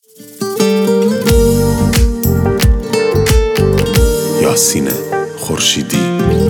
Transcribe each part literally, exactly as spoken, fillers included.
یاسین خورشیدی،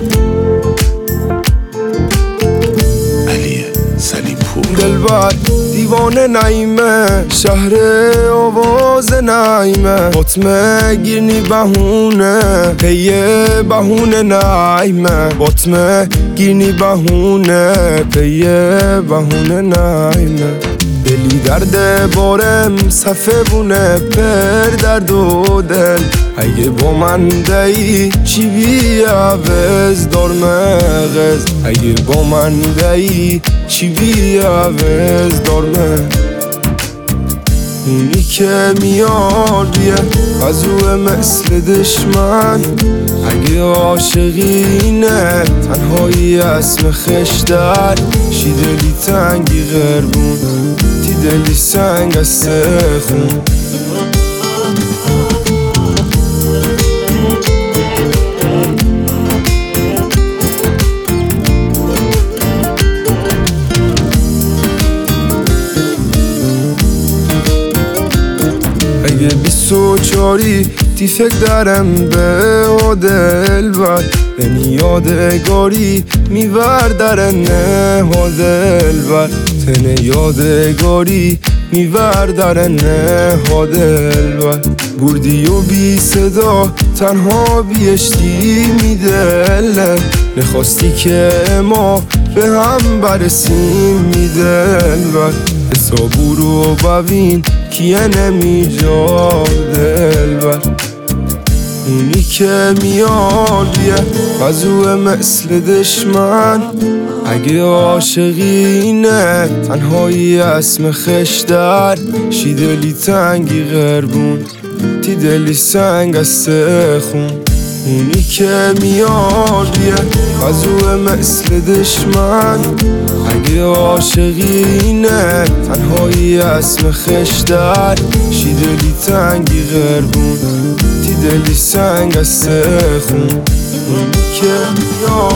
علی سلیم پور. دلبر دیوانه نایمه، شهر آواز نایمه، بطمه گیرنی بهونه، پی بهونه نایمه، بطمه گیرنی بهونه، پی بهونه نایمه. دلی درد بارم صفه بونه پر درد و دل، اگه با من دایی چی بی عوض دار مغز، اگه با من دایی چی بی عوض دار مغز. اونی که میاد بیه غزوه مثل دشمن، اگه عاشقینه تنهایی اسم خشتر، شی دلی تنگی غربون تی دلی سنگ از سخون. اگه بیست و چاری تی فکر دارم به دل بر، بنی یادگاری میور در نه دل بر، تن یادگاری میور در نه دل بر. بردی و بی صدا تنها بیشتی میدل، نخواستی که ما به هم برسیم میدل بر. حسابو رو ببین کیه نمیجا دل بر. اونی که میاد بیه غزوه مثل دشمن، اگه عاشقینه تنهایی اسم خشتر، شی دلی تنگی غربون تی دلی سنگ از سخون. اونی که میاد بیه غزوه مثل دشمن، اگه عاشقینه تنهایی اسم خشتر، شی دلی تنگی غربون تی دلی سنگ از سخون. اونی که میاد